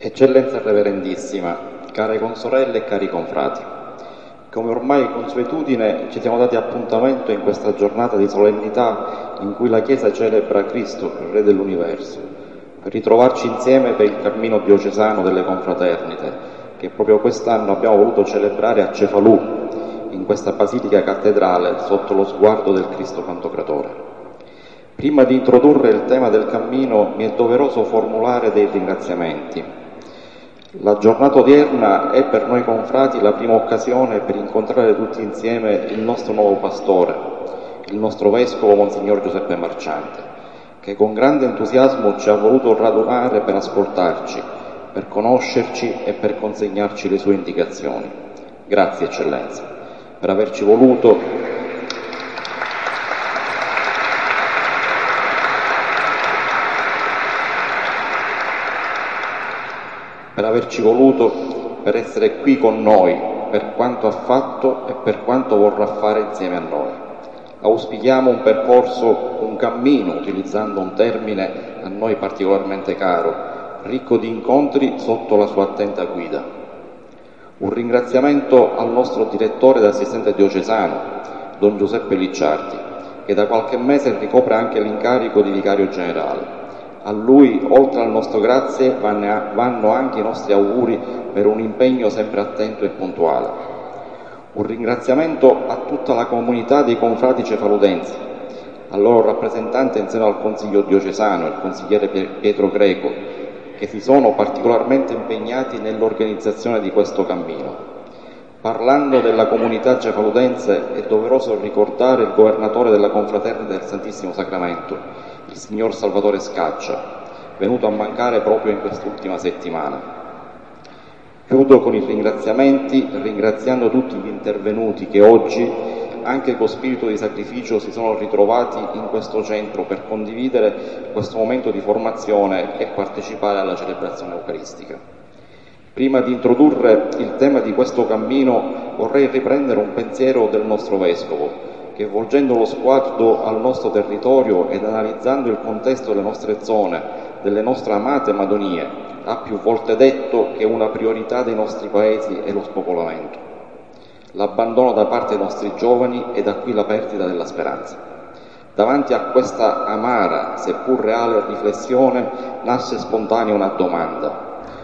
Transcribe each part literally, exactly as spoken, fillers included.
Eccellenza Reverendissima, care consorelle e cari confrati, come ormai consuetudine ci siamo dati appuntamento in questa giornata di solennità in cui la Chiesa celebra Cristo, il Re dell'Universo, per ritrovarci insieme per il cammino diocesano delle confraternite, che proprio quest'anno abbiamo voluto celebrare a Cefalù, in questa basilica cattedrale, sotto lo sguardo del Cristo Pantocratore. Prima di introdurre il tema del cammino mi è doveroso formulare dei ringraziamenti. La giornata odierna è per noi confrati la prima occasione per incontrare tutti insieme il nostro nuovo pastore, il nostro vescovo Monsignor Giuseppe Marciante, che con grande entusiasmo ci ha voluto radunare per ascoltarci, per conoscerci e per consegnarci le sue indicazioni. Grazie Eccellenza, per averci voluto per averci voluto, per essere qui con noi, per quanto ha fatto e per quanto vorrà fare insieme a noi. Auspichiamo un percorso, un cammino, utilizzando un termine a noi particolarmente caro, ricco di incontri sotto la sua attenta guida. Un ringraziamento al nostro direttore ed assistente diocesano, Don Giuseppe Licciardi, che da qualche mese ricopre anche l'incarico di vicario generale. A lui, oltre al nostro grazie, vanno anche i nostri auguri per un impegno sempre attento e puntuale. Un ringraziamento a tutta la comunità dei confrati cefaludensi, al loro rappresentante in seno al Consiglio diocesano, il consigliere Pietro Greco, che si sono particolarmente impegnati nell'organizzazione di questo cammino. Parlando della comunità cefaludense è doveroso ricordare il governatore della confraternita del Santissimo Sacramento, il signor Salvatore Scaccia, venuto a mancare proprio in quest'ultima settimana. Chiudo con i ringraziamenti, ringraziando tutti gli intervenuti che oggi, anche con spirito di sacrificio, si sono ritrovati in questo centro per condividere questo momento di formazione e partecipare alla celebrazione eucaristica. Prima di introdurre il tema di questo cammino vorrei riprendere un pensiero del nostro Vescovo, che volgendo lo sguardo al nostro territorio ed analizzando il contesto delle nostre zone, delle nostre amate Madonie, ha più volte detto che una priorità dei nostri paesi è lo spopolamento, l'abbandono da parte dei nostri giovani e da qui la perdita della speranza. Davanti a questa amara, seppur reale riflessione, nasce spontanea una domanda.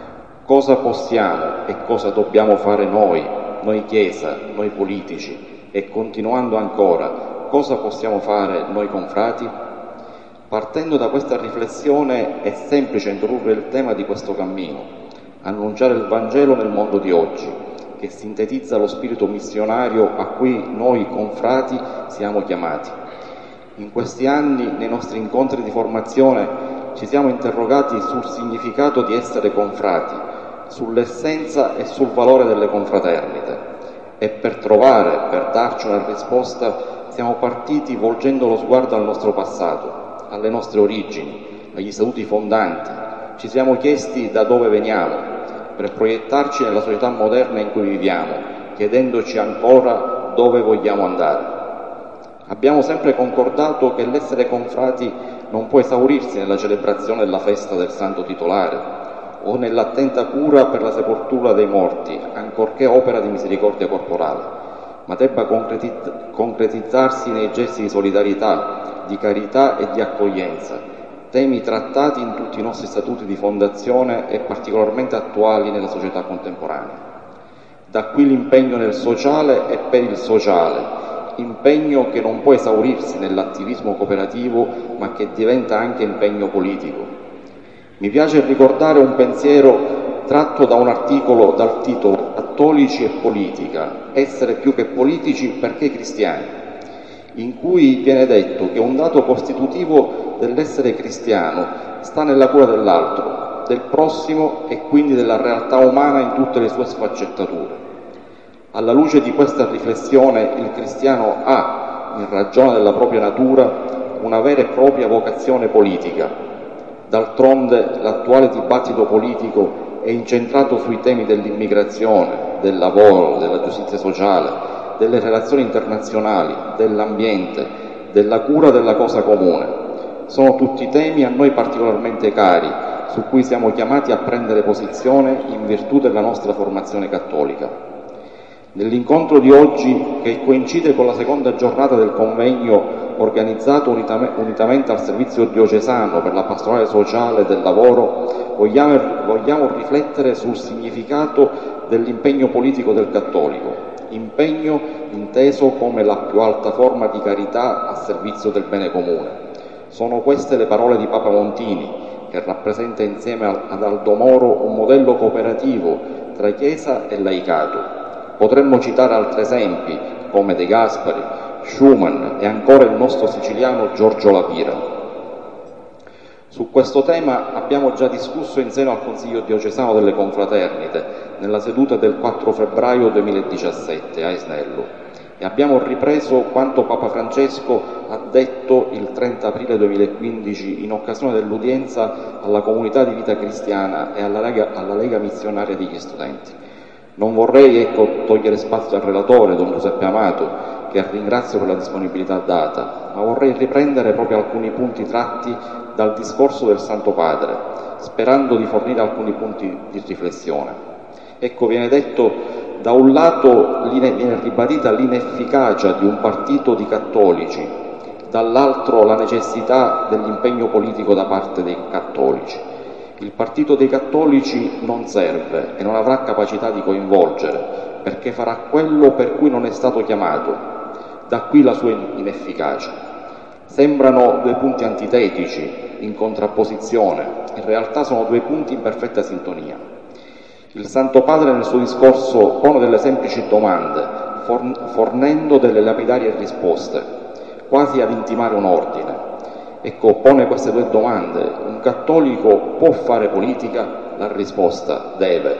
Cosa possiamo e cosa dobbiamo fare noi, noi Chiesa, noi politici? E continuando ancora, cosa possiamo fare noi confrati? Partendo da questa riflessione è semplice introdurre il tema di questo cammino, annunciare il Vangelo nel mondo di oggi, che sintetizza lo spirito missionario a cui noi confrati siamo chiamati. In questi anni, nei nostri incontri di formazione, ci siamo interrogati sul significato di essere confrati, sull'essenza e sul valore delle confraternite. E per trovare, per darci una risposta, siamo partiti volgendo lo sguardo al nostro passato, alle nostre origini, agli statuti fondanti. Ci siamo chiesti da dove veniamo, per proiettarci nella società moderna in cui viviamo, chiedendoci ancora dove vogliamo andare. Abbiamo sempre concordato che l'essere confrati non può esaurirsi nella celebrazione della festa del santo titolare, o nell'attenta cura per la sepoltura dei morti, ancorché opera di misericordia corporale, ma debba concretizzarsi nei gesti di solidarietà, di carità e di accoglienza, temi trattati in tutti i nostri statuti di fondazione e particolarmente attuali nella società contemporanea. Da qui l'impegno nel sociale e per il sociale, impegno che non può esaurirsi nell'attivismo cooperativo, ma che diventa anche impegno politico. Mi piace ricordare un pensiero tratto da un articolo dal titolo Cattolici e politica, essere più che politici perché cristiani, in cui viene detto che un dato costitutivo dell'essere cristiano sta nella cura dell'altro, del prossimo e quindi della realtà umana in tutte le sue sfaccettature. Alla luce di questa riflessione il cristiano ha, in ragione della propria natura, una vera e propria vocazione politica. D'altronde l'attuale dibattito politico è incentrato sui temi dell'immigrazione, del lavoro, della giustizia sociale, delle relazioni internazionali, dell'ambiente, della cura della cosa comune. Sono tutti temi a noi particolarmente cari, su cui siamo chiamati a prendere posizione in virtù della nostra formazione cattolica. Nell'incontro di oggi, che coincide con la seconda giornata del convegno organizzato unitamente al servizio diocesano per la pastorale sociale del lavoro, vogliamo, vogliamo riflettere sul significato dell'impegno politico del cattolico, impegno inteso come la più alta forma di carità a servizio del bene comune. Sono queste le parole di Papa Montini, che rappresenta insieme ad Aldo Moro un modello cooperativo tra Chiesa e laicato. Potremmo citare altri esempi come De Gasperi, Schumann e ancora il nostro siciliano Giorgio La Pira. Su questo tema abbiamo già discusso in seno al Consiglio diocesano delle confraternite nella seduta del quattro febbraio duemiladiciassette a Esnello e abbiamo ripreso quanto Papa Francesco ha detto il trenta aprile duemilaquindici in occasione dell'udienza alla comunità di vita cristiana e alla Lega, alla Lega missionaria degli studenti. Non vorrei ecco, togliere spazio al relatore, don Giuseppe Amato, che ringrazio per la disponibilità data, ma vorrei riprendere proprio alcuni punti tratti dal discorso del Santo Padre, sperando di fornire alcuni punti di riflessione. Ecco, viene detto, da un lato viene ribadita l'inefficacia di un partito di cattolici, dall'altro la necessità dell'impegno politico da parte dei cattolici. Il partito dei cattolici non serve e non avrà capacità di coinvolgere, perché farà quello per cui non è stato chiamato. Da qui la sua inefficacia. Sembrano due punti antitetici, in contrapposizione, in realtà sono due punti in perfetta sintonia. Il Santo Padre nel suo discorso pone delle semplici domande, fornendo delle lapidarie risposte, quasi ad intimare un ordine. Ecco, pone queste due domande. Un cattolico può fare politica? La risposta: deve.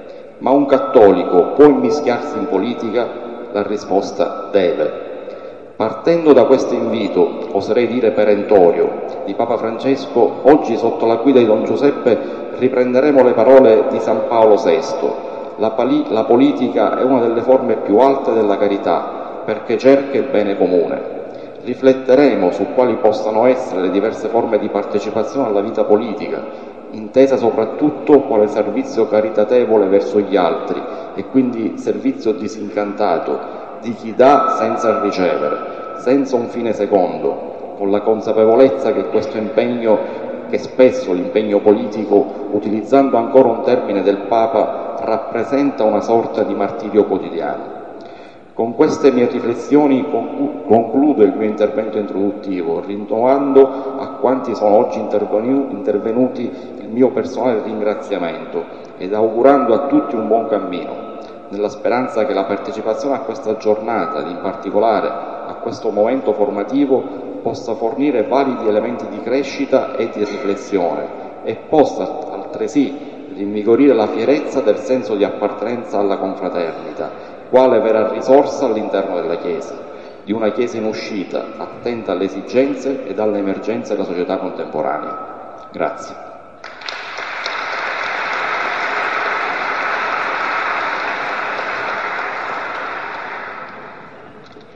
Ma un cattolico può immischiarsi in politica? La risposta: deve. Partendo da questo invito, oserei dire perentorio, di Papa Francesco, oggi sotto la guida di Don Giuseppe riprenderemo le parole di San Paolo sesto. La, pali- la politica è una delle forme più alte della carità, perché cerca il bene comune. Rifletteremo su quali possano essere le diverse forme di partecipazione alla vita politica, intesa soprattutto quale servizio caritatevole verso gli altri e quindi servizio disincantato di chi dà senza ricevere, senza un fine secondo, con la consapevolezza che questo impegno, che spesso l'impegno politico, utilizzando ancora un termine del Papa, rappresenta una sorta di martirio quotidiano. Con queste mie riflessioni concludo il mio intervento introduttivo, rinnovando a quanti sono oggi intervenuti il mio personale ringraziamento ed augurando a tutti un buon cammino, nella speranza che la partecipazione a questa giornata, ed in particolare a questo momento formativo, possa fornire validi elementi di crescita e di riflessione e possa altresì rinvigorire la fierezza del senso di appartenenza alla confraternita, quale vera risorsa all'interno della Chiesa, di una Chiesa in uscita, attenta alle esigenze ed alle emergenze della società contemporanea. Grazie.